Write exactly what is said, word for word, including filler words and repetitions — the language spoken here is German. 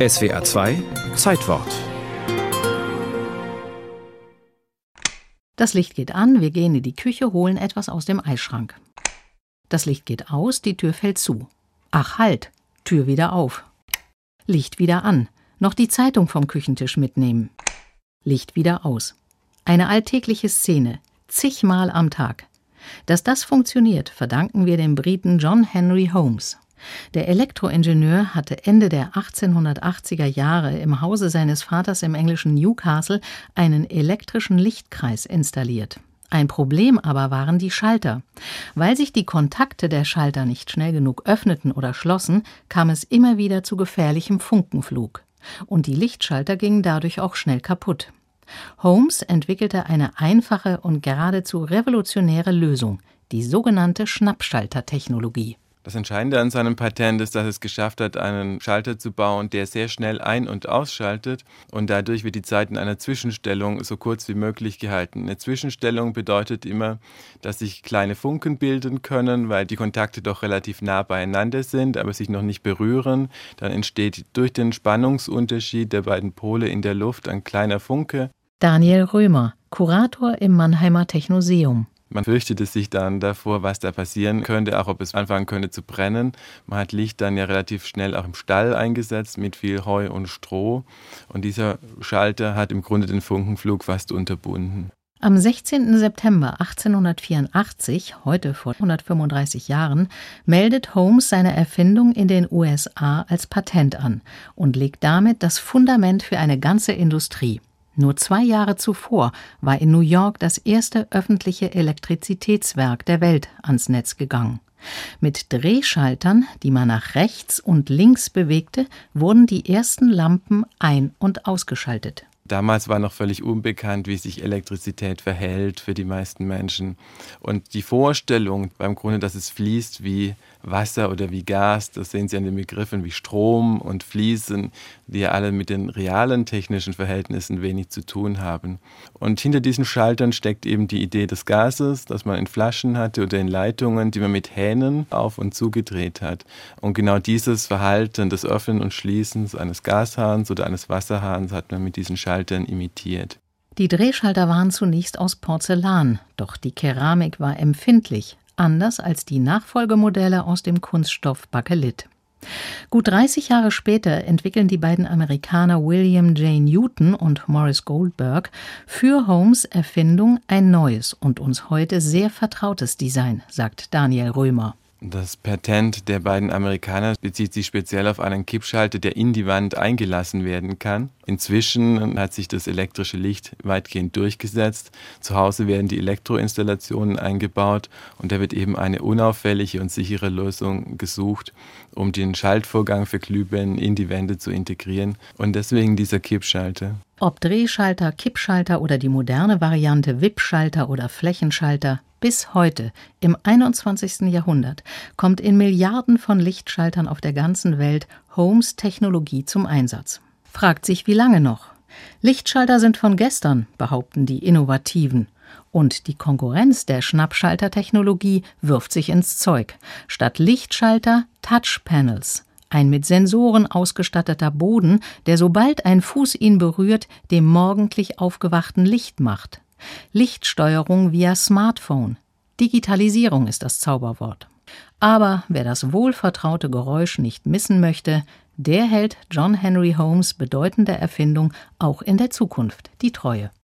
S W R zwei Zeitwort. Das Licht geht an, wir gehen in die Küche, holen etwas aus dem Eisschrank. Das Licht geht aus, die Tür fällt zu. Ach halt, Tür wieder auf. Licht wieder an, noch die Zeitung vom Küchentisch mitnehmen. Licht wieder aus. Eine alltägliche Szene, zigmal am Tag. Dass das funktioniert, verdanken wir dem Briten John Henry Holmes. Der Elektroingenieur hatte Ende der achtzehnhundertachtziger Jahre im Hause seines Vaters im englischen Newcastle einen elektrischen Lichtkreis installiert. Ein Problem aber waren die Schalter. Weil sich die Kontakte der Schalter nicht schnell genug öffneten oder schlossen, kam es immer wieder zu gefährlichem Funkenflug. Und die Lichtschalter gingen dadurch auch schnell kaputt. Holmes entwickelte eine einfache und geradezu revolutionäre Lösung, die sogenannte Schnappschaltertechnologie. Das Entscheidende an seinem Patent ist, dass es geschafft hat, einen Schalter zu bauen, der sehr schnell ein- und ausschaltet, und dadurch wird die Zeit in einer Zwischenstellung so kurz wie möglich gehalten. Eine Zwischenstellung bedeutet immer, dass sich kleine Funken bilden können, weil die Kontakte doch relativ nah beieinander sind, aber sich noch nicht berühren. Dann entsteht durch den Spannungsunterschied der beiden Pole in der Luft ein kleiner Funke. Daniel Römer, Kurator im Mannheimer Technoseum. Man fürchtete sich dann davor, was da passieren könnte, auch ob es anfangen könnte zu brennen. Man hat Licht dann ja relativ schnell auch im Stall eingesetzt mit viel Heu und Stroh. Und dieser Schalter hat im Grunde den Funkenflug fast unterbunden. Am sechzehnten September achtzehnhundertvierundachtzig, heute vor hundertfünfunddreißig Jahren, meldet Holmes seine Erfindung in den U S A als Patent an und legt damit das Fundament für eine ganze Industrie. Nur zwei Jahre zuvor war in New York das erste öffentliche Elektrizitätswerk der Welt ans Netz gegangen. Mit Drehschaltern, die man nach rechts und links bewegte, wurden die ersten Lampen ein- und ausgeschaltet. Damals war noch völlig unbekannt, wie sich Elektrizität verhält für die meisten Menschen. Und die Vorstellung beim Grunde, dass es fließt wie Wasser oder wie Gas, das sehen Sie an den Begriffen wie Strom und Fließen, die ja alle mit den realen technischen Verhältnissen wenig zu tun haben. Und hinter diesen Schaltern steckt eben die Idee des Gases, das man in Flaschen hatte oder in Leitungen, die man mit Hähnen auf und zugedreht hat. Und genau dieses Verhalten des Öffnen und Schließens eines Gashahns oder eines Wasserhahns hat man mit diesen Schaltern imitiert. Die Drehschalter waren zunächst aus Porzellan, doch die Keramik war empfindlich, anders als die Nachfolgemodelle aus dem Kunststoff Bakelit. Gut dreißig Jahre später entwickeln die beiden Amerikaner William J. Newton und Morris Goldberg für Holmes' Erfindung ein neues und uns heute sehr vertrautes Design, sagt Daniel Römer. Das Patent der beiden Amerikaner bezieht sich speziell auf einen Kippschalter, der in die Wand eingelassen werden kann. Inzwischen hat sich das elektrische Licht weitgehend durchgesetzt. Zu Hause werden die Elektroinstallationen eingebaut und da wird eben eine unauffällige und sichere Lösung gesucht, um den Schaltvorgang für Glühbirnen in die Wände zu integrieren. Und deswegen dieser Kippschalter. Ob Drehschalter, Kippschalter oder die moderne Variante Wippschalter oder Flächenschalter, bis heute, im einundzwanzigsten Jahrhundert, kommt in Milliarden von Lichtschaltern auf der ganzen Welt Holmes' Technologie zum Einsatz. Fragt sich, wie lange noch? Lichtschalter sind von gestern, behaupten die Innovativen. Und die Konkurrenz der Schnappschaltertechnologie wirft sich ins Zeug. Statt Lichtschalter Touchpanels. Ein mit Sensoren ausgestatteter Boden, der sobald ein Fuß ihn berührt, dem morgendlich aufgewachten Licht macht. Lichtsteuerung via Smartphone. Digitalisierung ist das Zauberwort. Aber wer das wohlvertraute Geräusch nicht missen möchte, der hält John Henry Holmes' bedeutender Erfindung auch in der Zukunft die Treue.